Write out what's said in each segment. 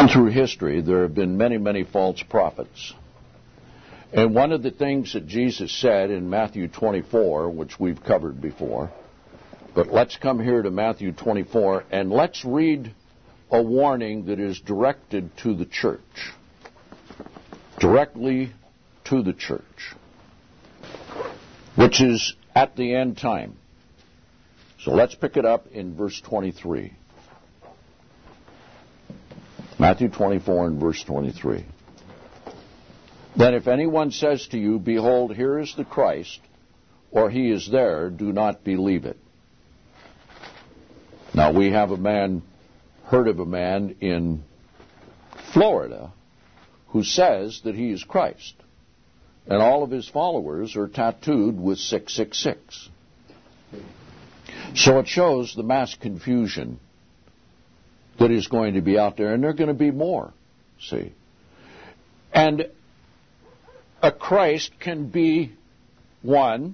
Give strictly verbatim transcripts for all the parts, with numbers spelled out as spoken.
Down through history, there have been many, many false prophets. And one of the things that Jesus said in Matthew twenty-four, which we've covered before, but let's come here to Matthew twenty-four, and let's read a warning that is directed to the church. Directly to the church, which is at the end time. So let's pick it up in verse twenty-three. Matthew twenty-four and verse twenty-three. Then if anyone says to you, behold, here is the Christ, or he is there, do not believe it. Now we have a man, heard of a man in Florida who says that he is Christ. And all of his followers are tattooed with six six six. So it shows the mass confusion that is going to be out there, and there are going to be more, see. And a Christ can be one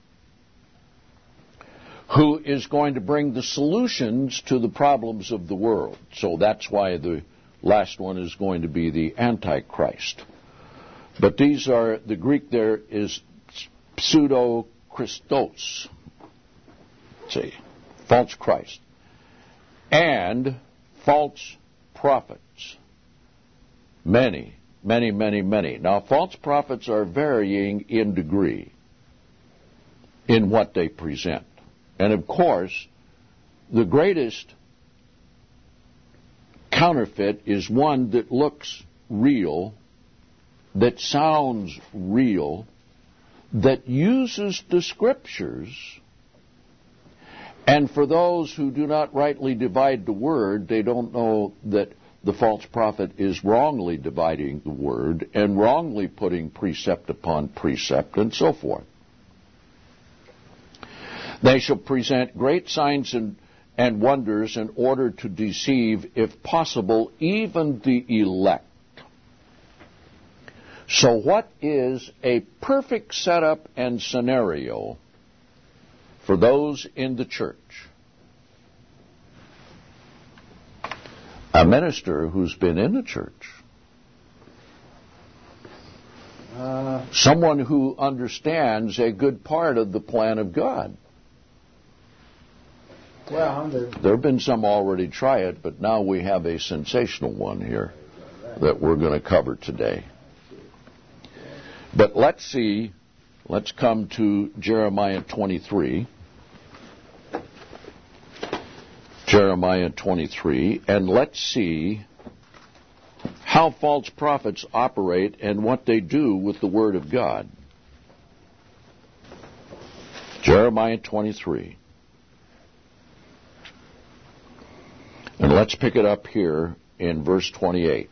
who is going to bring the solutions to the problems of the world. So that's why the last one is going to be the Antichrist. But these are, the Greek there is pseudo-Christos. See, false Christ. And false prophets. Many. Many, many, many. Now, false prophets are varying in degree in what they present. And, of course, the greatest counterfeit is one that looks real, that sounds real, that uses the Scriptures, and for those who do not rightly divide the Word, they don't know that the false prophet is wrongly dividing the word and wrongly putting precept upon precept and so forth. They shall present great signs and, and wonders in order to deceive, if possible, even the elect. So what is a perfect setup and scenario for those in the church? A minister who's been in the church. Uh, Someone who understands a good part of the plan of God. Well, there, there have been some already try it, but now we have a sensational one here that we're going to cover today. But let's see, let's come to Jeremiah twenty-three. Jeremiah twenty-three, and let's see how false prophets operate and what they do with the Word of God. Jeremiah twenty-three. And let's pick it up here in verse twenty-eight.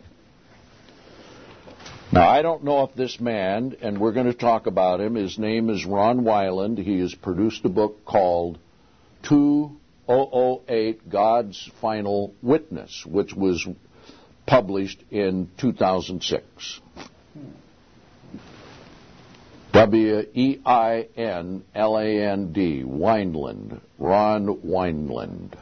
Now, I don't know if this man, and we're going to talk about him, his name is Ron Weiland. He has produced a book called two thousand eight, God's Final Witness, which was published in two thousand six. W E I N L A N D, Wineland, Ron Wineland.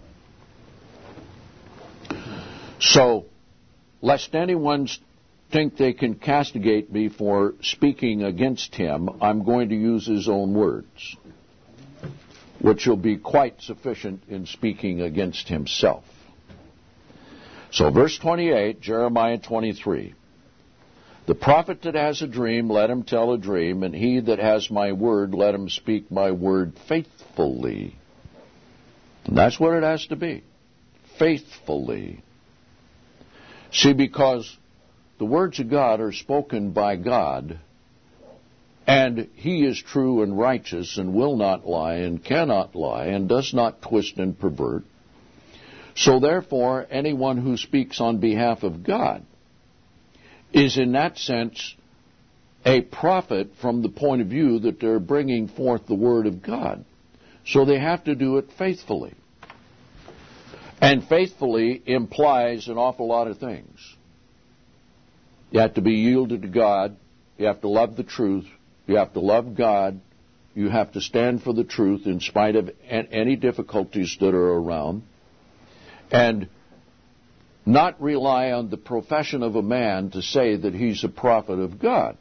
So, lest anyone think they can castigate me for speaking against him, I'm going to use his own words, which will be quite sufficient in speaking against himself. So verse twenty-eight, Jeremiah twenty-three. The prophet that has a dream, let him tell a dream, and he that has my word, let him speak my word faithfully. And that's what it has to be. Faithfully. See, because the words of God are spoken by God, and He is true and righteous and will not lie and cannot lie and does not twist and pervert. So therefore, anyone who speaks on behalf of God is in that sense a prophet from the point of view that they're bringing forth the Word of God. So they have to do it faithfully. And faithfully implies an awful lot of things. You have to be yielded to God. You have to love the truth. You have to love God. You have to stand for the truth in spite of any difficulties that are around. And not rely on the profession of a man to say that he's a prophet of God.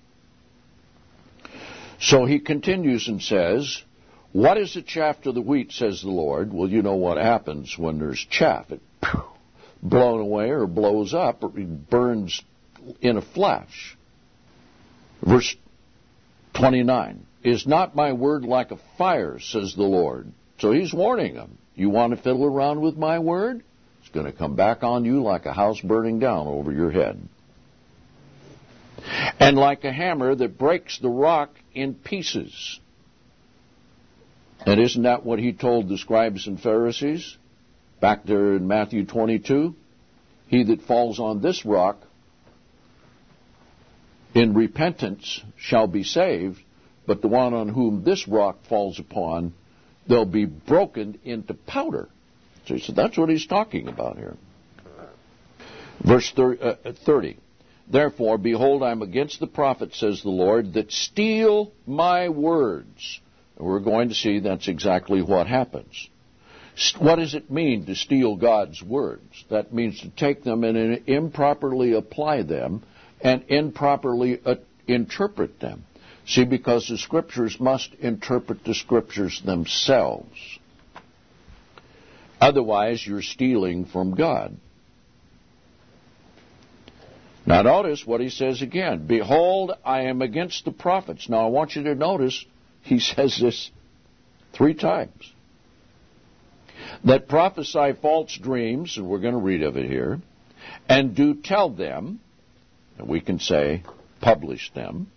So he continues and says, what is the chaff to the wheat, says the Lord? Well, you know what happens when there's chaff. It phew, blown away or blows up or it burns in a flash. Verse twenty-nine, is not my word like a fire, says the Lord. So he's warning them. You want to fiddle around with my word? It's going to come back on you like a house burning down over your head. And like a hammer that breaks the rock in pieces. And isn't that what he told the scribes and Pharisees back there in Matthew twenty-two? He that falls on this rock in repentance shall be saved, but the one on whom this rock falls upon, they'll be broken into powder. So, so that's what he's talking about here. Verse thirty. Therefore, behold, I am against the prophets, says the Lord, that steal my words. And we're going to see that's exactly what happens. What does it mean to steal God's words? That means to take them and improperly apply them and improperly uh, interpret them. See, because the Scriptures must interpret the Scriptures themselves. Otherwise, you're stealing from God. Now notice what he says again. Behold, I am against the prophets. Now I want you to notice he says this three times. That prophesy false dreams, and we're going to read of it here, and do tell them, and we can say publish them,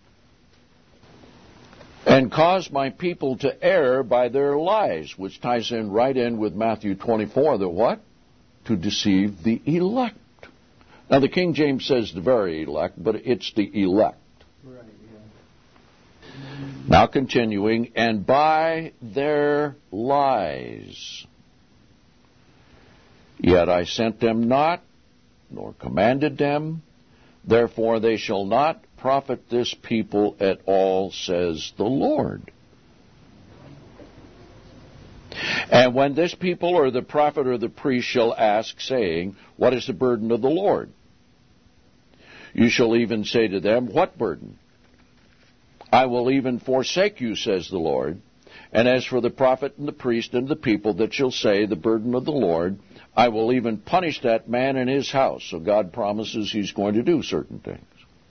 and cause my people to err by their lies, which ties in right in with Matthew twenty-four, that what? To deceive the elect. Now the King James says the very elect, but it's the elect. Right, yeah. Now continuing, and by their lies. Yet I sent them not, nor commanded them, therefore they shall not profit this people at all, says the Lord. And when this people or the prophet or the priest shall ask, saying, what is the burden of the Lord? You shall even say to them, what burden? I will even forsake you, says the Lord. And as for the prophet and the priest and the people that shall say, the burden of the Lord, I will even punish that man and his house. So God promises he's going to do certain things.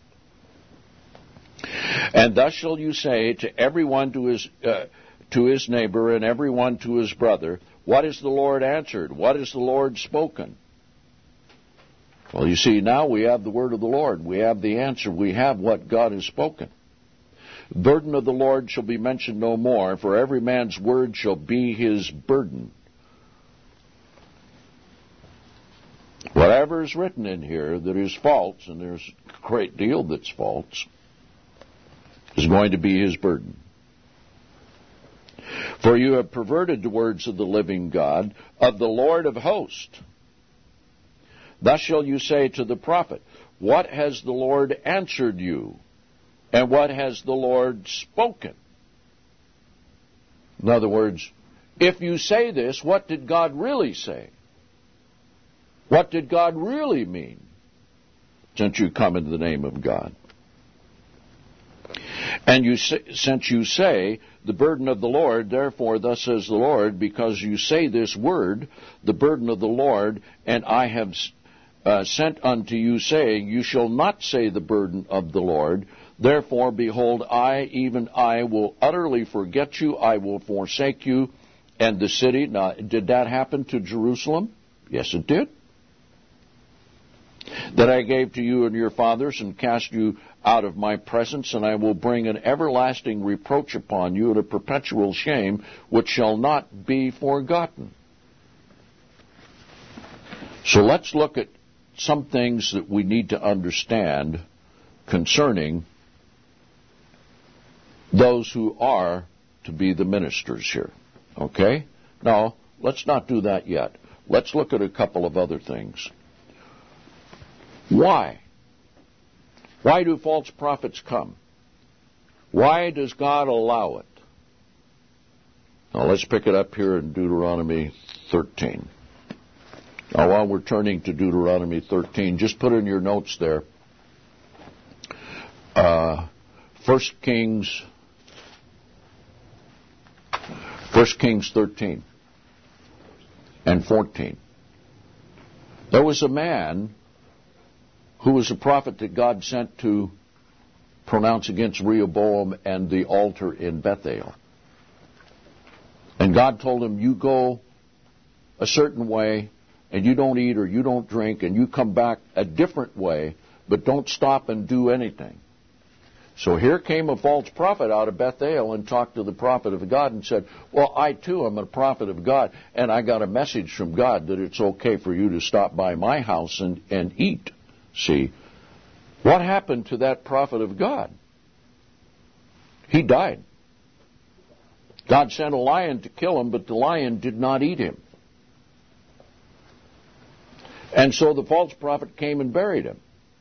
And thus shall you say to everyone to his uh, to his neighbor and everyone to his brother, what has the Lord answered? What has the Lord spoken? Well, you see, now we have the word of the Lord. We have the answer. We have what God has spoken. The burden of the Lord shall be mentioned no more, for every man's word shall be his burden. Whatever is written in here that is false, and there's a great deal that's false, is going to be his burden. For you have perverted the words of the living God, of the Lord of hosts. Thus shall you say to the prophet, what has the Lord answered you? And what has the Lord spoken? In other words, if you say this, what did God really say? What did God really mean? Since you come in the name of God. And you say, since you say, the burden of the Lord, therefore thus says the Lord, because you say this word, the burden of the Lord, and I have uh, sent unto you, saying, you shall not say the burden of the Lord. Therefore, behold, I, even I, will utterly forget you, I will forsake you, and the city. Now, did that happen to Jerusalem? Yes, it did. That I gave to you and your fathers, and cast you out of my presence, and I will bring an everlasting reproach upon you, and a perpetual shame, which shall not be forgotten. So let's look at some things that we need to understand concerning those who are to be the ministers here. Okay? Now, let's not do that yet. Let's look at a couple of other things. Why? Why do false prophets come? Why does God allow it? Now let's pick it up here in Deuteronomy thirteen. Now, while we're turning to Deuteronomy thirteen, just put in your notes there. Uh, First Kings, First Kings thirteen and fourteen. There was a man who was a prophet that God sent to pronounce against Rehoboam and the altar in Bethel. And God told him, you go a certain way, and you don't eat or you don't drink, and you come back a different way, but don't stop and do anything. So here came a false prophet out of Bethel and talked to the prophet of God and said, well, I too am a prophet of God, and I got a message from God that it's okay for you to stop by my house and, and eat. See, what happened to that prophet of God? He died. God sent a lion to kill him, but the lion did not eat him. And so the false prophet came and buried him.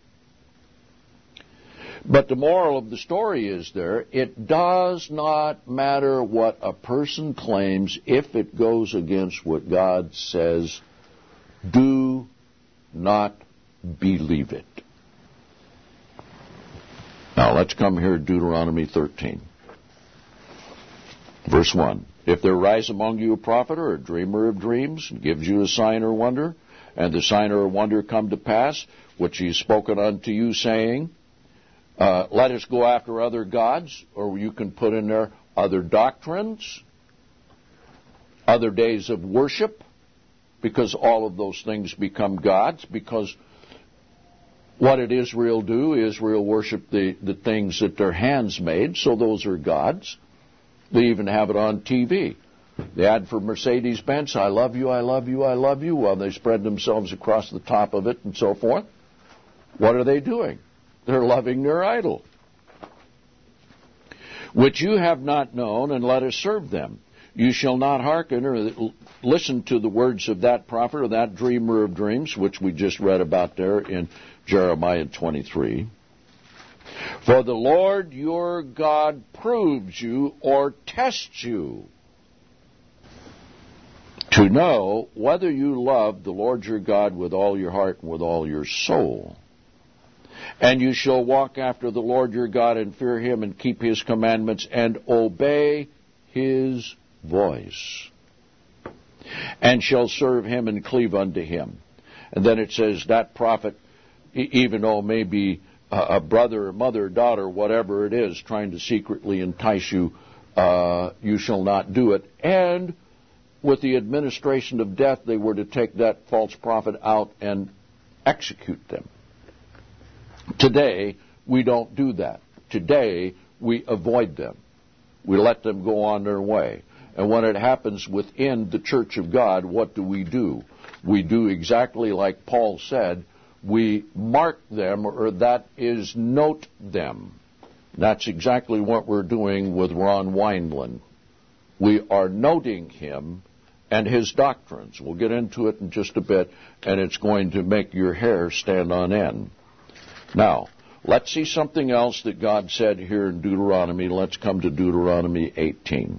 But the moral of the story is there, it does not matter what a person claims if it goes against what God says. Do not believe it. Now let's come here to Deuteronomy thirteen. Verse one. If there rise among you a prophet or a dreamer of dreams, and gives you a sign or wonder, and the sign or wonder come to pass, which he has spoken unto you, saying, uh, let us go after other gods, or you can put in there other doctrines, other days of worship, because all of those things become gods, because what did Israel do? Israel worshiped the, the things that their hands made, so those are gods. They even have it on T V. The ad for Mercedes-Benz, I love you, I love you, I love you, while they spread themselves across the top of it and so forth. What are they doing? They're loving their idol, which you have not known, and let us serve them. You shall not hearken or listen to the words of that prophet or that dreamer of dreams, which we just read about there in Jeremiah twenty-three. For the Lord your God proves you or tests you to know whether you love the Lord your God with all your heart and with all your soul. And you shall walk after the Lord your God and fear him and keep his commandments and obey his voice, and shall serve him and cleave unto him. And then it says that prophet, even though maybe a brother, mother, daughter, whatever it is, trying to secretly entice you, uh, you shall not do it. And with the administration of death, they were to take that false prophet out and execute them. Today, we don't do that. Today, we avoid them. We let them go on their way. And when it happens within the church of God, what do we do? We do exactly like Paul said. We mark them, or that is, note them. That's exactly what we're doing with Ron Wineland. We are noting him and his doctrines. We'll get into it in just a bit, and it's going to make your hair stand on end. Now, let's see something else that God said here in Deuteronomy. Let's come to Deuteronomy eighteen.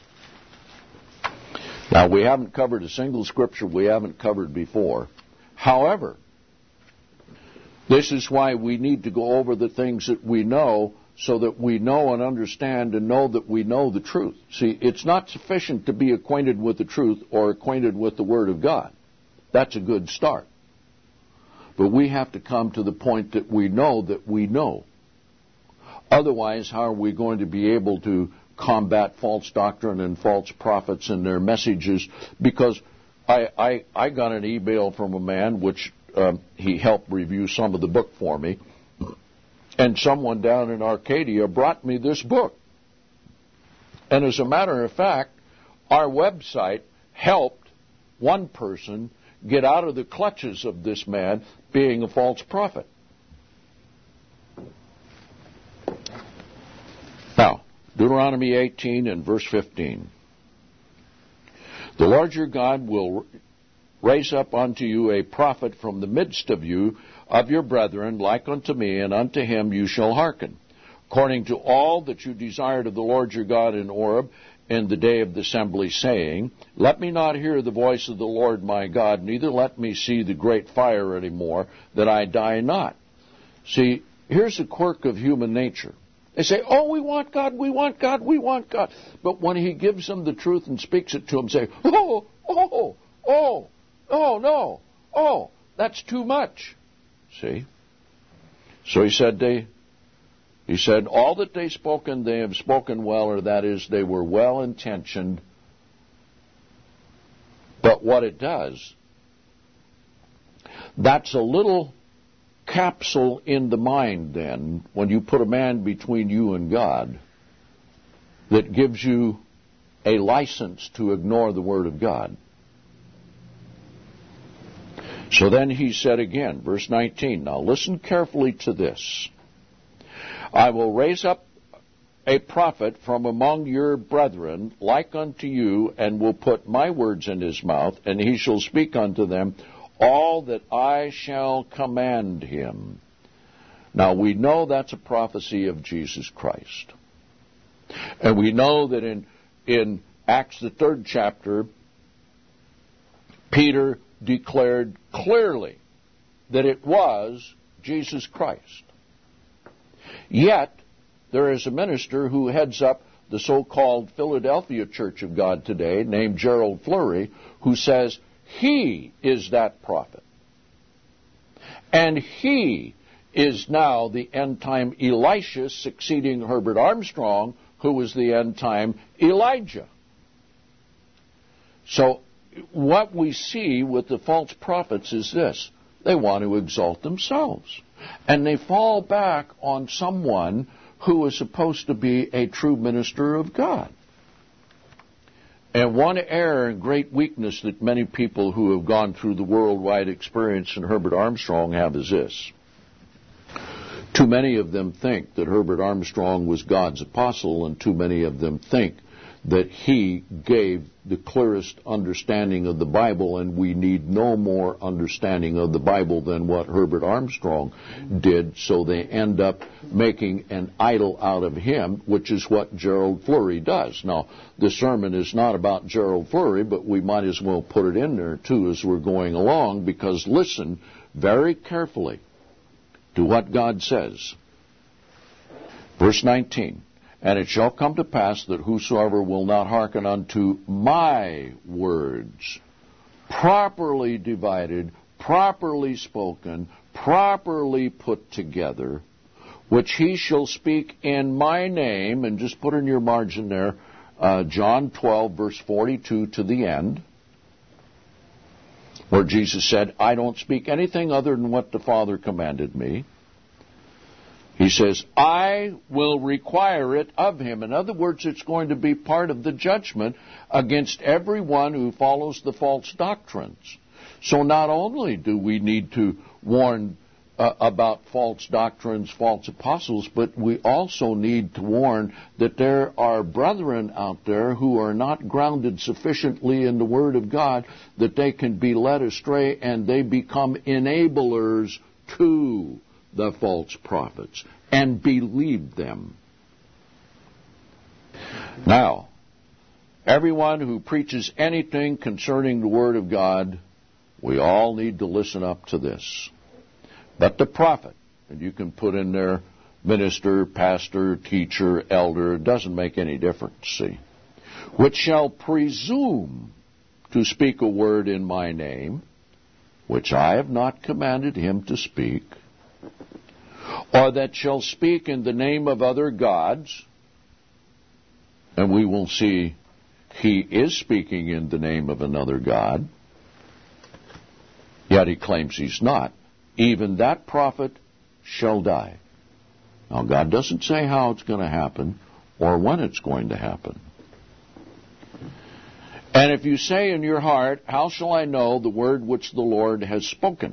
Now, we haven't covered a single scripture we haven't covered before. However, this is why we need to go over the things that we know, so that we know and understand and know that we know the truth. See, it's not sufficient to be acquainted with the truth or acquainted with the Word of God. That's a good start. But we have to come to the point that we know that we know. Otherwise, how are we going to be able to combat false doctrine and false prophets and their messages? Because I, I, I got an email from a man, which um, he helped review some of the book for me, and someone down in Arcadia brought me this book. And as a matter of fact, our website helped one person get out of the clutches of this man being a false prophet. Now, Deuteronomy eighteen and verse fifteen. The Lord your God will raise up unto you a prophet from the midst of you, of your brethren, like unto me, and unto him you shall hearken, according to all that you desired of the Lord your God in Horeb, in the day of the assembly, saying, Let me not hear the voice of the Lord my God, neither let me see the great fire any more, that I die not. See, here's a quirk of human nature. They say, oh, we want God, we want God, we want God. But when he gives them the truth and speaks it to them, say, oh, oh, oh, oh, no, oh, that's too much. See? So he said, they, he said, all that they spoken, they have spoken well, or that is, they were well-intentioned. But what it does, that's a little capsule in the mind then, when you put a man between you and God, that gives you a license to ignore the Word of God. So then he said again, verse nineteen, now listen carefully to this. I will raise up a prophet from among your brethren, like unto you, and will put my words in his mouth, and he shall speak unto them all that I shall command him. Now we know that's a prophecy of Jesus Christ. And we know that in, in Acts the third chapter, Peter declared clearly that it was Jesus Christ. Yet, there is a minister who heads up the so-called Philadelphia Church of God today, named Gerald Flurry, who says he is that prophet. And he is now the end-time Elisha succeeding Herbert Armstrong, who was the end-time Elijah. So, what we see with the false prophets is this. They want to exalt themselves. And they fall back on someone who is supposed to be a true minister of God. And one error and great weakness that many people who have gone through the worldwide experience in Herbert Armstrong have is this. Too many of them think that Herbert Armstrong was God's apostle, and too many of them think that he gave the clearest understanding of the Bible, and we need no more understanding of the Bible than what Herbert Armstrong did, so they end up making an idol out of him, which is what Gerald Flurry does. Now, the sermon is not about Gerald Flurry, but we might as well put it in there, too, as we're going along, because listen very carefully to what God says. Verse nineteen. And it shall come to pass that whosoever will not hearken unto my words, properly divided, properly spoken, properly put together, which he shall speak in my name, and just put in your margin there, uh, John twelve, verse forty-two to the end, where Jesus said, I don't speak anything other than what the Father commanded me. He says, I will require it of him. In other words, it's going to be part of the judgment against everyone who follows the false doctrines. So not only do we need to warn uh, about false doctrines, false apostles, but we also need to warn that there are brethren out there who are not grounded sufficiently in the Word of God, that they can be led astray and they become enablers to the false prophets and believe them. Now, everyone who preaches anything concerning the Word of God, we all need to listen up to this. But the prophet, and you can put in there minister, pastor, teacher, elder, it doesn't make any difference, see, which shall presume to speak a word in my name, which I have not commanded him to speak, or that shall speak in the name of other gods, and we will see he is speaking in the name of another god, yet he claims he's not, even that prophet shall die. Now, God doesn't say how it's going to happen or when it's going to happen. And if you say in your heart, how shall I know the word which the Lord has spoken?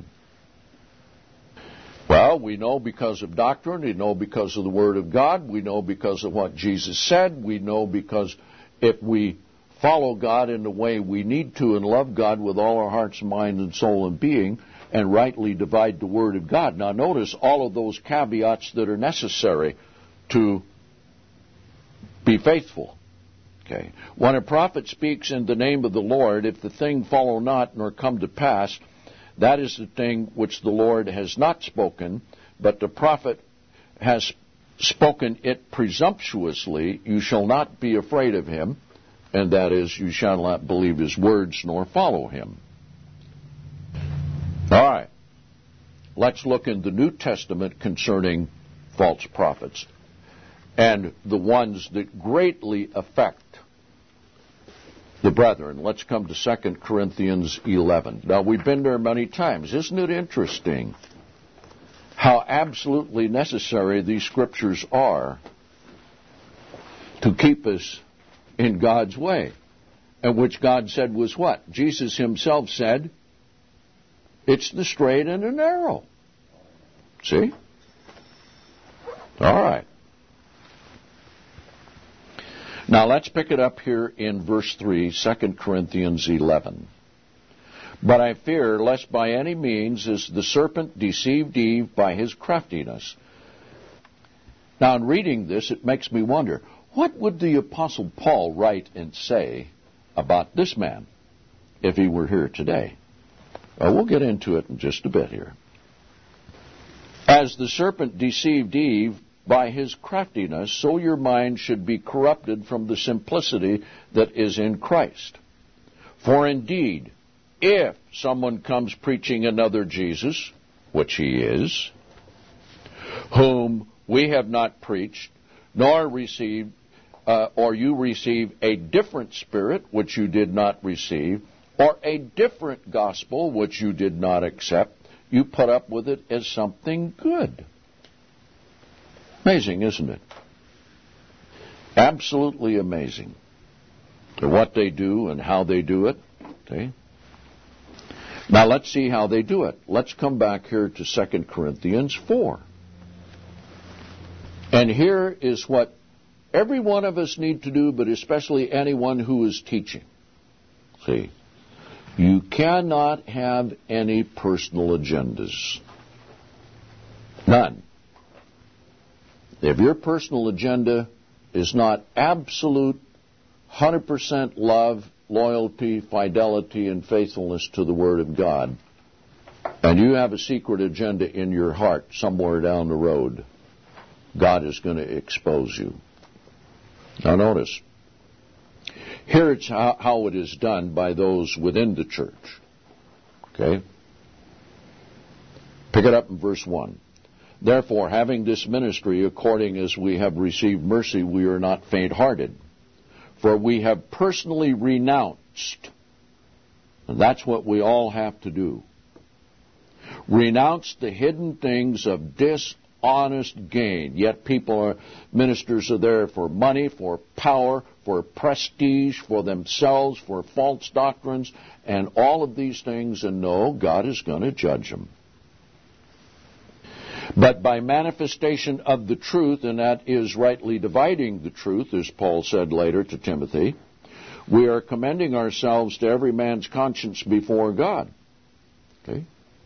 Well, we know because of doctrine, we know because of the Word of God, we know because of what Jesus said, we know because if we follow God in the way we need to and love God with all our hearts, mind, and soul and being, and rightly divide the Word of God. Now notice all of those caveats that are necessary to be faithful Okay. When a prophet speaks in the name of the Lord, if the thing follow not nor come to pass, that is the thing which the Lord has not spoken, but the prophet has spoken it presumptuously. You shall not be afraid of him, and that is, you shall not believe his words nor follow him. All right. Let's look in the New Testament concerning false prophets and the ones that greatly affect the brethren. Let's come to Second Corinthians eleven. Now, we've been there many times. Isn't it interesting how absolutely necessary these scriptures are to keep us in God's way? And which God said was what? Jesus himself said, it's the straight and the narrow. See? All right. Now let's pick it up here in verse three, Second Corinthians eleven. But I fear lest by any means as the serpent deceived Eve by his craftiness. Now in reading this, it makes me wonder, what would the Apostle Paul write and say about this man if he were here today? Well, we'll get into it in just a bit here. As the serpent deceived Eve by his craftiness, so your mind should be corrupted from the simplicity that is in Christ. For indeed, if someone comes preaching another Jesus, which he is, whom we have not preached, nor received, uh, or you receive a different spirit, which you did not receive, or a different gospel, which you did not accept, you put up with it as something good. Amazing, isn't it? Absolutely amazing. To what they do and how they do it. Okay? Now let's see how they do it. Let's come back here to Second Corinthians four. And here is what every one of us need to do, but especially anyone who is teaching. See? You cannot have any personal agendas. None. If your personal agenda is not absolute, one hundred percent love, loyalty, fidelity, and faithfulness to the Word of God, and you have a secret agenda in your heart somewhere down the road, God is going to expose you. Now notice, here it's how, how it is done by those within the church. Okay? Pick it up in verse one. Therefore, having this ministry, according as we have received mercy, we are not faint-hearted. For we have personally renounced, and that's what we all have to do, renounced the hidden things of dishonest gain. Yet people are, ministers are there for money, for power, for prestige, for themselves, for false doctrines, and all of these things, and no, God is going to judge them. But by manifestation of the truth, and that is rightly dividing the truth, as Paul said later to Timothy, we are commending ourselves to every man's conscience before God. Okay?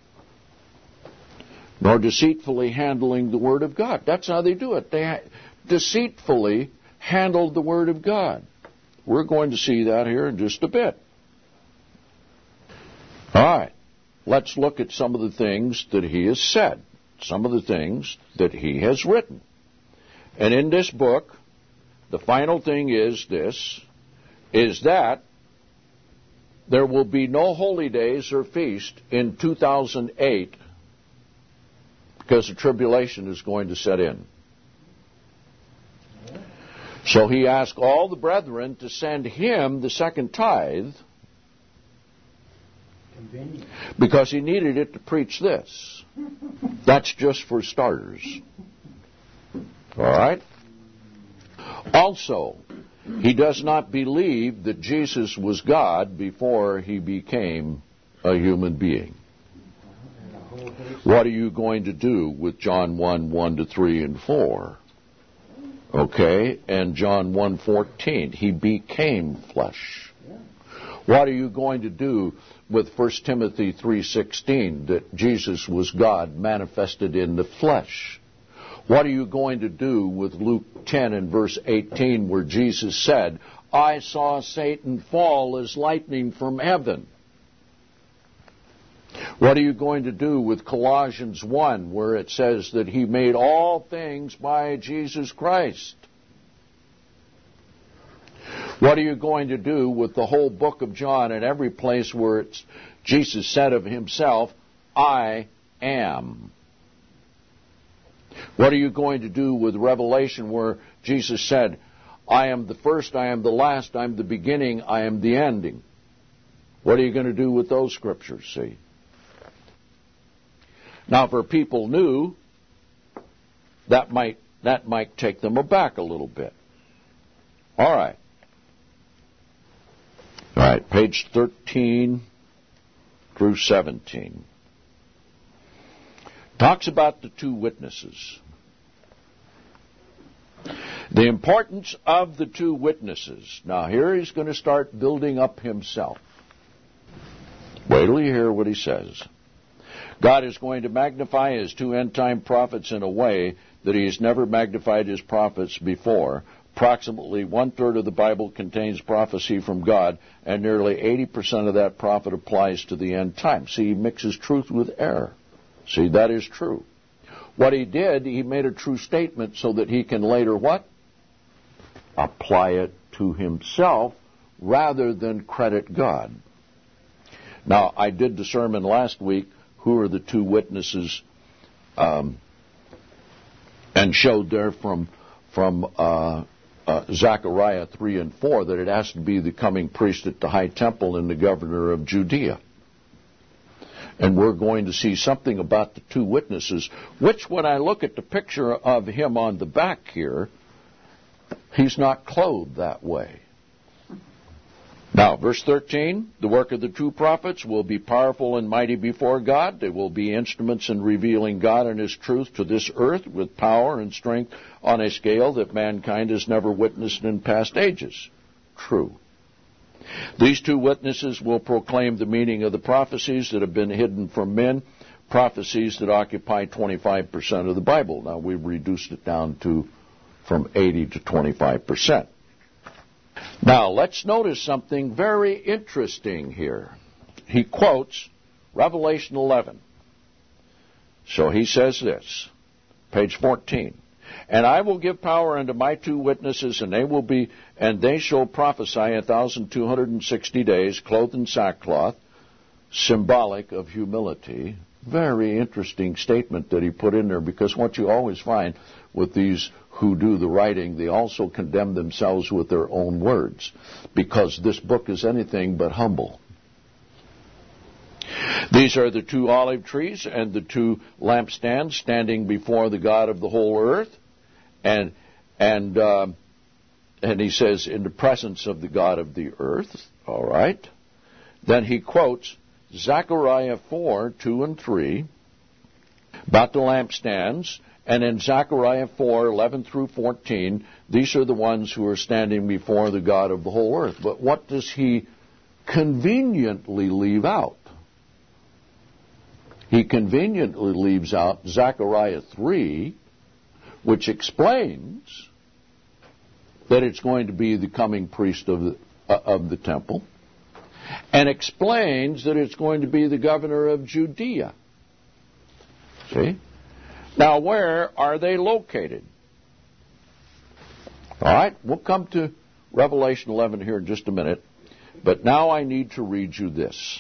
Nor deceitfully handling the Word of God. That's how they do it. They ha- deceitfully handled the Word of God. We're going to see that here in just a bit. All right. Let's look at some of the things that he has said. Some of the things that he has written. And in this book, the final thing is this, is that there will be no holy days or feast in two thousand eight because the tribulation is going to set in. So he asked all the brethren to send him the second tithe because he needed it to preach this. That's just for starters. All right? Also, he does not believe that Jesus was God before he became a human being. What are you going to do with John one, one to three and four? Okay? And John one fourteen, he became flesh. What are you going to do with First Timothy three sixteen, that Jesus was God manifested in the flesh? What are you going to do with Luke ten and verse eighteen, where Jesus said, I saw Satan fall as lightning from heaven. What are you going to do with Colossians one, where it says that he made all things by Jesus Christ? What are you going to do with the whole book of John and every place where it's, Jesus said of himself, I am? What are you going to do with Revelation where Jesus said, I am the first, I am the last, I am the beginning, I am the ending? What are you going to do with those scriptures, see? Now, for people new, that might that might take them aback a little bit. All right. All right, page thirteen through seventeen. Talks about the two witnesses. The importance of the two witnesses. Now, here he's going to start building up himself. Wait till you hear what he says. God is going to magnify his two end-time prophets in a way that he has never magnified his prophets before. Approximately one-third of the Bible contains prophecy from God, and nearly eighty percent of that prophet applies to the end time. See, he mixes truth with error. See, that is true. What he did, he made a true statement so that he can later what? Apply it to himself rather than credit God. Now, I did the sermon last week, who are the two witnesses, um, and showed there from from uh, uh, Zechariah three and four that it has to be the coming priest at the high temple and the governor of Judea. And we're going to see something about the two witnesses, which when I look at the picture of him on the back here, he's not clothed that way. Now, verse thirteen, the work of the two prophets will be powerful and mighty before God. They will be instruments in revealing God and his truth to this earth with power and strength on a scale that mankind has never witnessed in past ages. True. These two witnesses will proclaim the meaning of the prophecies that have been hidden from men, prophecies that occupy twenty-five percent of the Bible. Now, we've reduced it down to from eighty to twenty-five percent. Now, let's notice something very interesting here. He quotes Revelation eleven. So he says this, page fourteen. And I will give power unto my two witnesses, and they will be, and they shall prophesy a thousand two hundred and sixty days, clothed in sackcloth, symbolic of humility. Very interesting statement that he put in there, because what you always find with these who do the writing, they also condemn themselves with their own words, because this book is anything but humble. These are the two olive trees and the two lampstands standing before the God of the whole earth, and and uh, and he says in the presence of the God of the earth. All right. Then he quotes Zechariah four, two and three about the lampstands, and in Zechariah four, eleven through fourteen, these are the ones who are standing before the God of the whole earth. But what does he conveniently leave out? He conveniently leaves out Zechariah three, which explains that it's going to be the coming priest of the, uh, of the temple, and explains that it's going to be the governor of Judea. See? Now, where are they located? All right, we'll come to Revelation eleven here in just a minute, but now I need to read you this.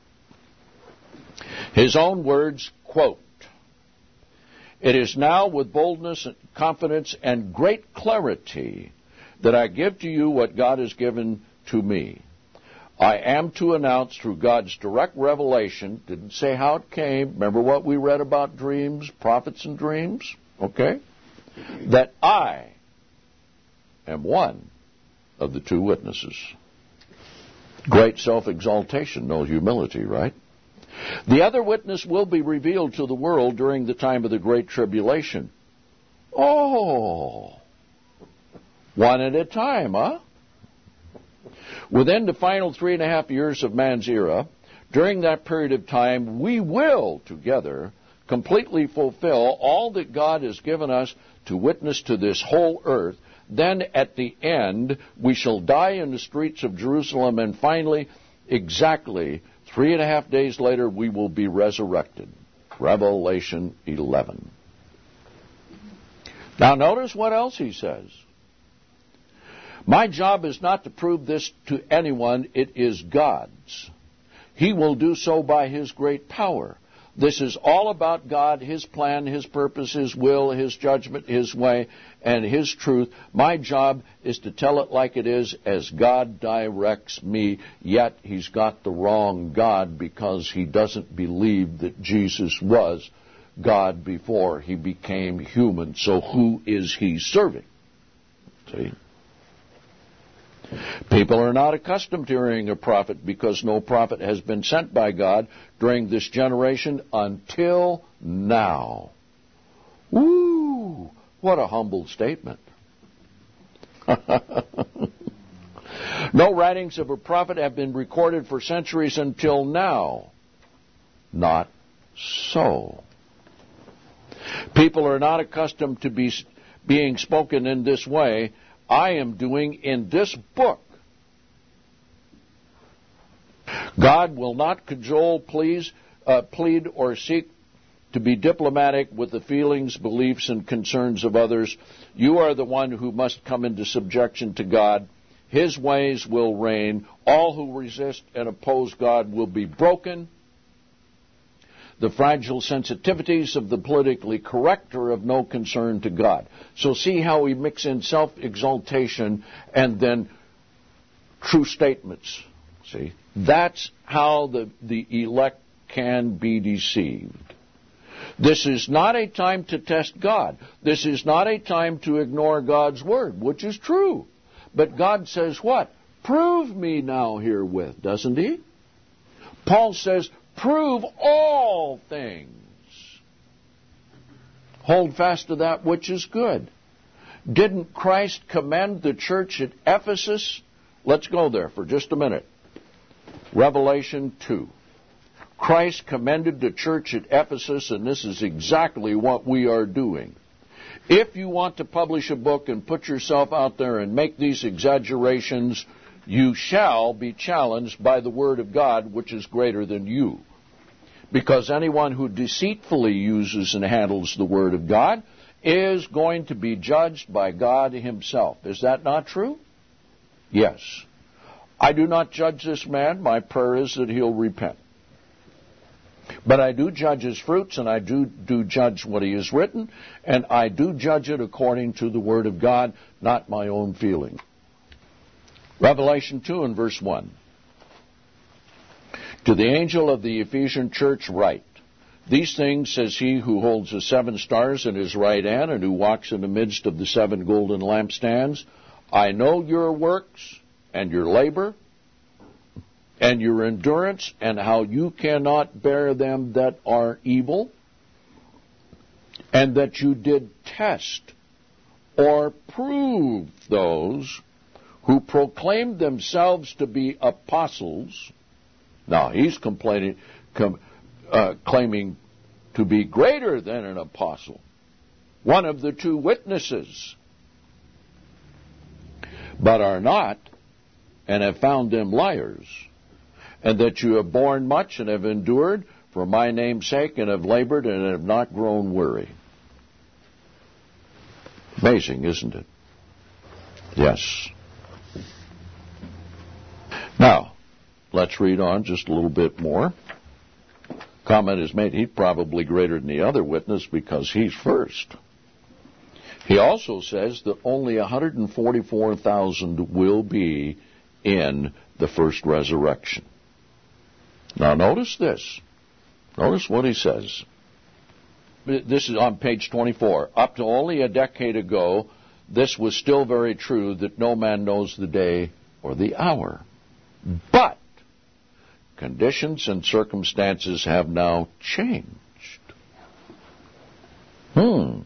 His own words, quote, "It is now with boldness and confidence and great clarity that I give to you what God has given to me. I am to announce through God's direct revelation," didn't say how it came, remember what we read about dreams, prophets and dreams, okay? "That I am one of the two witnesses." Great self-exaltation, no humility, right? "The other witness will be revealed to the world during the time of the Great Tribulation." Oh, one at a time, huh? "Within the final three and a half years of man's era, during that period of time, we will together completely fulfill all that God has given us to witness to this whole earth, Then at the end, we shall die in the streets of Jerusalem, and finally, exactly three and a half days later, we will be resurrected. Revelation eleven. Now notice what else he says. My job is not to prove this to anyone, it is God's. He will do so by His great power. This is all about God, His plan, His purpose, His will, His judgment, His way, and His truth. My job is to tell it like it is as God directs me, yet He's got the wrong God because he doesn't believe that Jesus was God before He became human. So who is He serving? See? People are not accustomed to hearing a prophet because no prophet has been sent by God during this generation until now. Woo! What a humble statement. No writings of a prophet have been recorded for centuries until now. Not so. People are not accustomed to be being spoken in this way. I am doing in this book. God will not cajole, please, uh, plead, or seek to be diplomatic with the feelings, beliefs, and concerns of others. You are the one who must come into subjection to God. His ways will reign. All who resist and oppose God will be broken. The fragile sensitivities of the politically correct are of no concern to God. So see how we mix in self-exaltation and then true statements. See? That's how the, the elect can be deceived. This is not a time to test God. This is not a time to ignore God's word, which is true. But God says what? Prove me now herewith, doesn't He? Paul says, prove all things. Hold fast to that which is good. Didn't Christ commend the church at Ephesus? Let's go there for just a minute. Revelation two. Christ commended the church at Ephesus, and this is exactly what we are doing. If you want to publish a book and put yourself out there and make these exaggerations, you shall be challenged by the Word of God, which is greater than you. Because anyone who deceitfully uses and handles the Word of God is going to be judged by God Himself. Is that not true? Yes. I do not judge this man. My prayer is that he'll repent. But I do judge his fruits, and I do, do judge what he has written, and I do judge it according to the Word of God, not my own feeling. Revelation two and verse one. To the angel of the Ephesian church write, These things says he who holds the seven stars in his right hand and who walks in the midst of the seven golden lampstands. I know your works and your labor and your endurance and how you cannot bear them that are evil, and that you did test or prove those who proclaimed themselves to be apostles. Now, he's complaining, com, uh, claiming to be greater than an apostle, one of the two witnesses, but are not, and have found them liars, and that you have borne much and have endured for my name's sake, and have labored and have not grown weary. Amazing, isn't it? Yes. Now, let's read on just a little bit more. Comment is made, he's probably greater than the other witness because he's first. He also says that only one hundred forty-four thousand will be in the first resurrection. Now notice this. Notice what he says. This is on page twenty-four. Up to only a decade ago, this was still very true that no man knows the day or the hour. But conditions and circumstances have now changed. Hmm.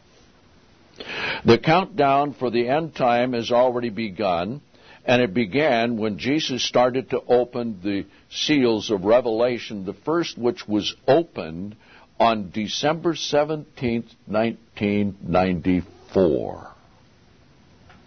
The countdown for the end time has already begun, and it began when Jesus started to open the seals of Revelation, the first which was opened on December seventeenth, nineteen ninety-four.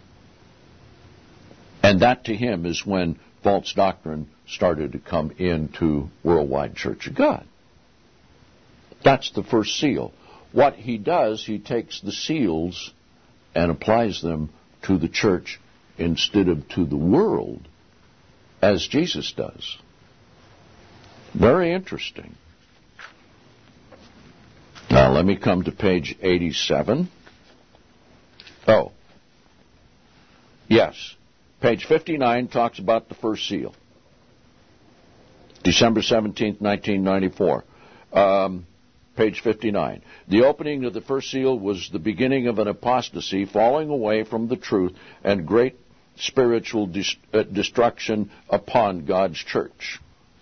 And that to him is when false doctrine started to come into Worldwide Church of God. That's the first seal. What he does, he takes the seals and applies them to the church instead of to the world, as Jesus does. Very interesting. Now, let me come to page eighty-seven. Oh. Yes. Page fifty-nine talks about the first seal. December seventeenth, nineteen ninety-four. Um, page fifty-nine. The opening of the first seal was the beginning of an apostasy, falling away from the truth, and great spiritual dis- uh, destruction upon God's church.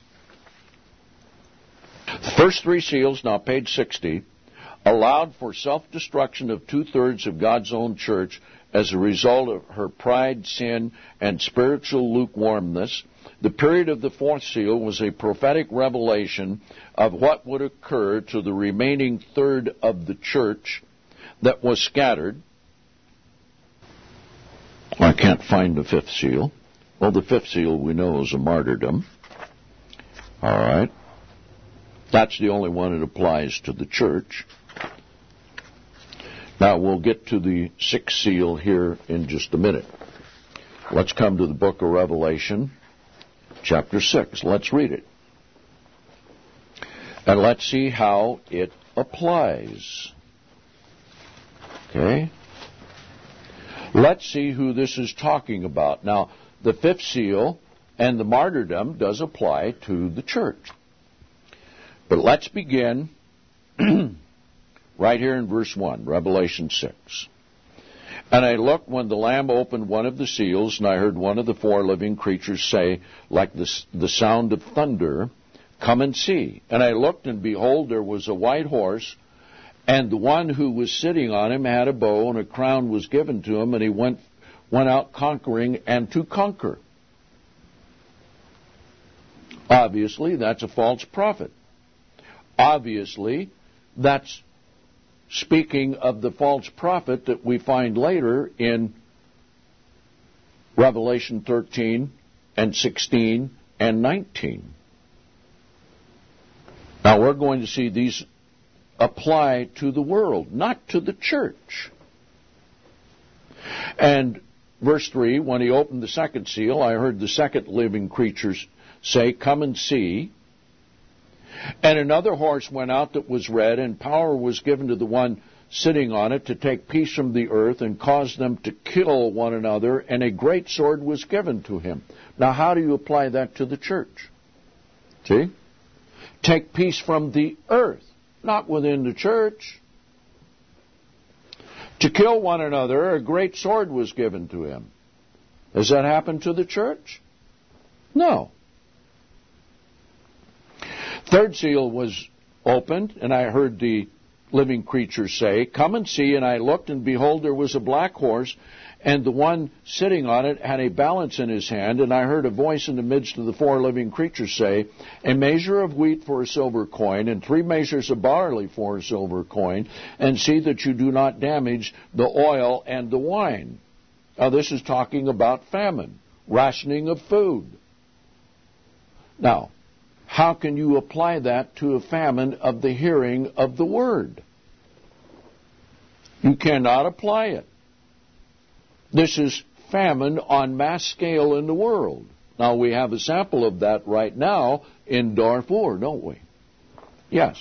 The first three seals, now page sixty, allowed for self-destruction of two-thirds of God's own church as a result of her pride, sin, and spiritual lukewarmness. The period of the fourth seal was a prophetic revelation of what would occur to the remaining third of the church that was scattered. I can't find the fifth seal. Well, the fifth seal we know is a martyrdom. All right. That's the only one that applies to the church. Now, we'll get to the sixth seal here in just a minute. Let's come to the book of Revelation, chapter six. Let's read it. And let's see how it applies. Okay? Let's see who this is talking about. Now, the fifth seal and the martyrdom does apply to the church. But let's begin right here in verse one, Revelation six. And I looked when the Lamb opened one of the seals, and I heard one of the four living creatures say, like the, the sound of thunder, "Come and see." And I looked, and behold, there was a white horse, and the one who was sitting on him had a bow, and a crown was given to him, and he went, went out conquering and to conquer. Obviously, that's a false prophet. Obviously, that's speaking of the false prophet that we find later in Revelation thirteen and sixteen and nineteen. Now, we're going to see these apply to the world, not to the church. And verse three, when he opened the second seal, I heard the second living creatures say, "Come and see." And another horse went out that was red, and power was given to the one sitting on it to take peace from the earth and cause them to kill one another, and a great sword was given to him. Now, how do you apply that to the church? See? Take peace from the earth, not within the church. To kill one another, a great sword was given to him. Has that happened to the church? No. Third seal was opened, and I heard the living creature say, "Come and see." And I looked, and behold, there was a black horse, and the one sitting on it had a balance in his hand. And I heard a voice in the midst of the four living creatures say, "A measure of wheat for a silver coin, and three measures of barley for a silver coin, and see that you do not damage the oil and the wine." Now, this is talking about famine, rationing of food. Now, how can you apply that to a famine of the hearing of the word? You cannot apply it. This is famine on mass scale in the world. Now, we have a sample of that right now in Darfur, don't we? Yes.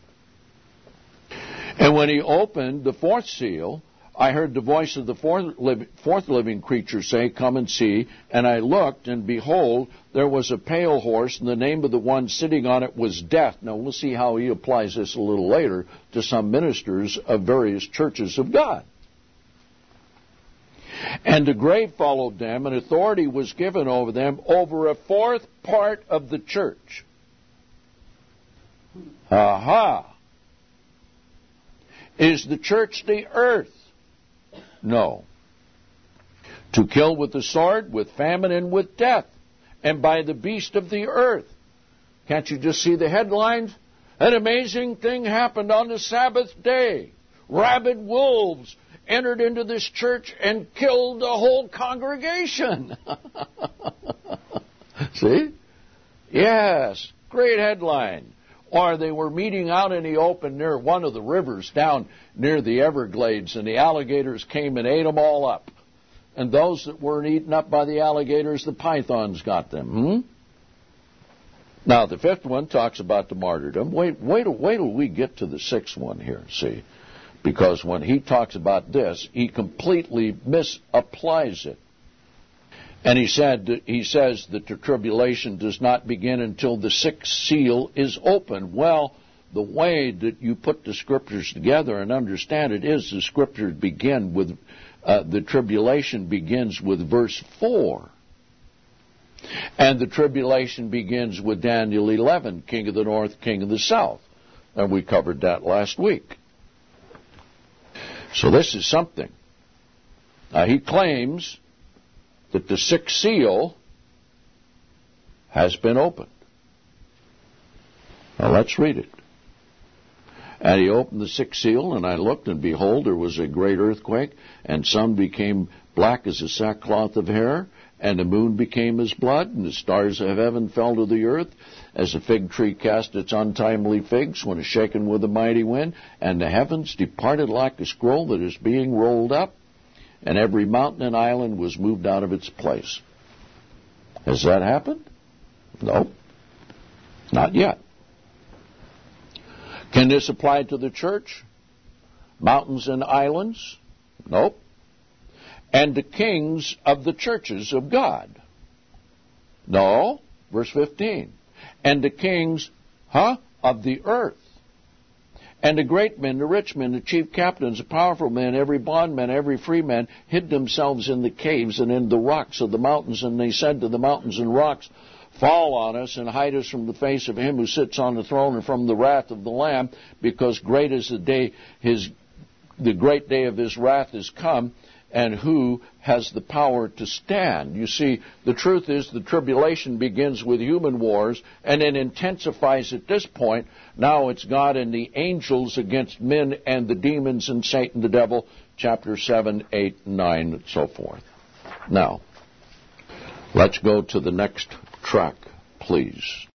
And when he opened the fourth seal, I heard the voice of the fourth, li- fourth living creature say, "Come and see." And I looked, and behold, there was a pale horse, and the name of the one sitting on it was Death. Now, we'll see how he applies this a little later to some ministers of various churches of God. And the grave followed them, and authority was given over them over a fourth part of the church. Aha! Is the church the earth? No. To kill with the sword, with famine, and with death, and by the beast of the earth. Can't you just see the headlines? An amazing thing happened on the Sabbath day. Rabid wolves entered into this church and killed the whole congregation. See? Yes, great headline. Or they were meeting out in the open near one of the rivers down near the Everglades, and the alligators came and ate them all up. And those that weren't eaten up by the alligators, the pythons got them. Hmm? Now, the fifth one talks about the martyrdom. Wait, wait, wait till we get to the sixth one here, see? Because when he talks about this, he completely misapplies it. And he said, he says that the tribulation does not begin until the sixth seal is open. Well, the way that you put the scriptures together and understand it is the scriptures begin with, uh, the tribulation begins with verse four. And the tribulation begins with Daniel eleven, king of the north, king of the south. And we covered that last week. So this is something. Now he claims that the sixth seal has been opened. Now let's read it. And he opened the sixth seal, and I looked, and behold, there was a great earthquake, and sun became black as a sackcloth of hair, and the moon became as blood, and the stars of heaven fell to the earth, as a fig tree cast its untimely figs when it is shaken with a mighty wind, and the heavens departed like a scroll that is being rolled up, and every mountain and island was moved out of its place. Has that happened? No, not yet. Can this apply to the church? Mountains and islands? Nope. And the kings of the churches of God? No. Verse fifteen. And the kings, huh, of the earth. And the great men, the rich men, the chief captains, the powerful men, every bondman, every free man, hid themselves in the caves and in the rocks of the mountains. And they said to the mountains and rocks, fall on us and hide us from the face of him who sits on the throne and from the wrath of the Lamb, because great is the day, his, the great day of his wrath is come, and who has the power to stand. You see, the truth is the tribulation begins with human wars and then intensifies at this point. Now it's God and the angels against men and the demons and Satan the devil, chapter seven, eight, nine, and so forth. Now, let's go to the next track, please.